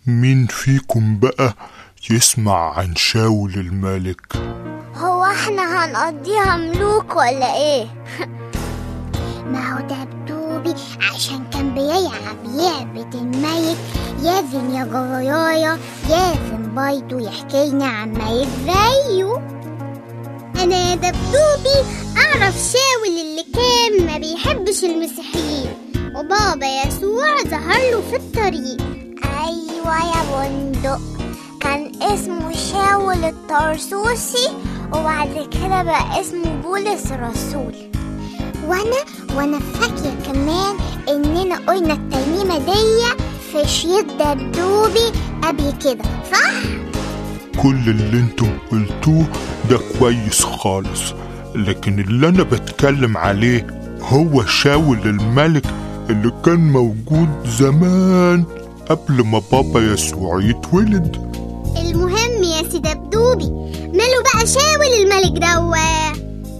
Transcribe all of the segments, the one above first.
مين فيكم بقى يسمع عن شاول الملك؟ هو احنا هنقضيها ملوك ولا ايه؟ ما هو دبدوبي عشان كان بيلعب لعبة الملك لازم يا جرايا لازم برضه يحكي لنا عن ملك زيه. انا يا دبدوبي اعرف شاول اللي كان ما بيحبش المسيحيين وبابا يسوع ظهر له في الطريق. ايوه يا بندق، كان اسمه شاول الطرسوسي وبعد كده بقى اسمه بولس الرسول. وانا فاكره كمان اننا قلنا الترنيمه دي في شريط دبدوبي قبل كده، صح؟ كل اللي انتم قلتوه ده كويس خالص، لكن اللي انا بتكلم عليه هو شاول الملك اللي كان موجود زمان قبل ما بابا يسوع يتولد. المهم يا سي دبدوبي، ماله بقى شاول الملك دوا؟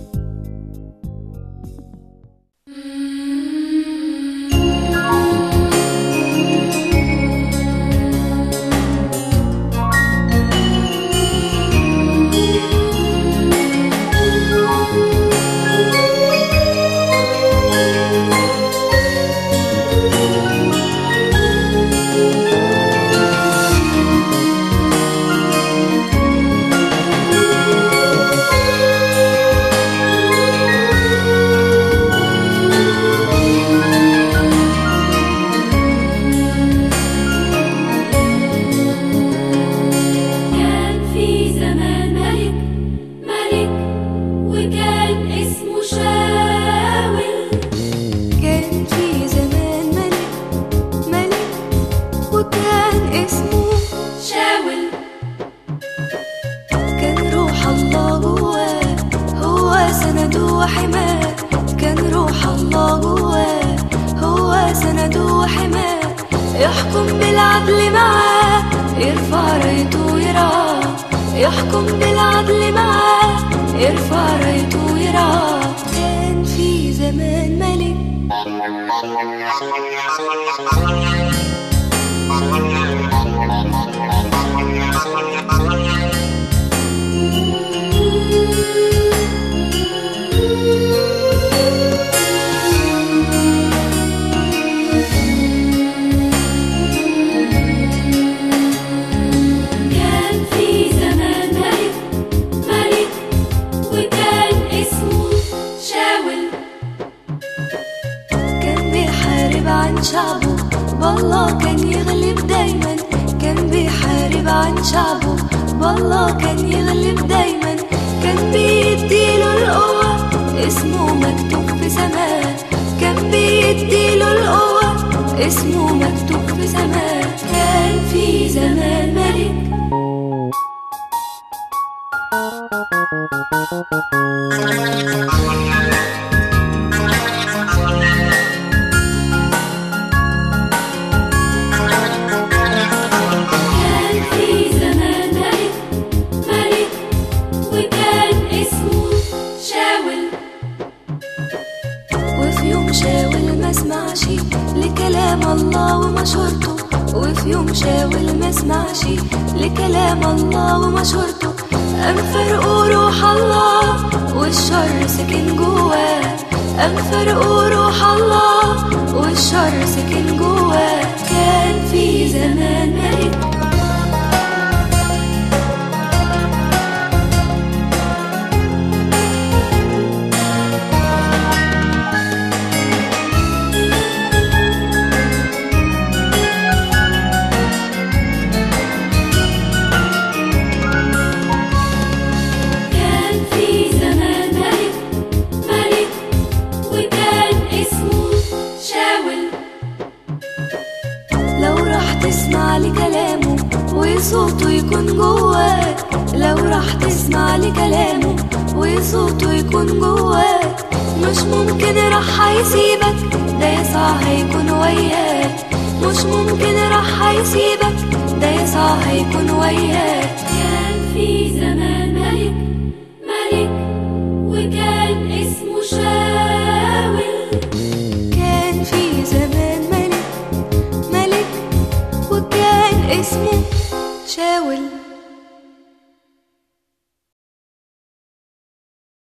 يحكم بالعدل معاه، يرفع رايته ويرعاه. يحكم بالعدل معاه، يرفع رايته ويرعاه. كان في زمان ملك شعبه، بالله كان يغلب دايما. كان بيحارب عن شعبه، بالله كان يغلب دايما. كان بيديله القوة، اسمه مكتوب في سماه. كان بيديله القوة، اسمه مكتوب في سماه. كان في زمان ملك لكلام الله ومشورته. وفي يوم شاول ما سمعش لكلام الله ومشورته. قام فرقوا روح الله والشر سكن جواه. قام فرقوا روح الله والشر سكن جواه. كان في زمان ملك لكلامه وصوته يكون جواك. لو راح تسمع لكلامه وصوته يكون جواك، مش ممكن راح هيسيبك، ده يسوع هيكون وياك. مش ممكن راح هيسيبك، ده يسوع هيكون وياك. كان في زمان ملك وكان اسمه شاول. كان في زمان ملك وكان اسمه شاول.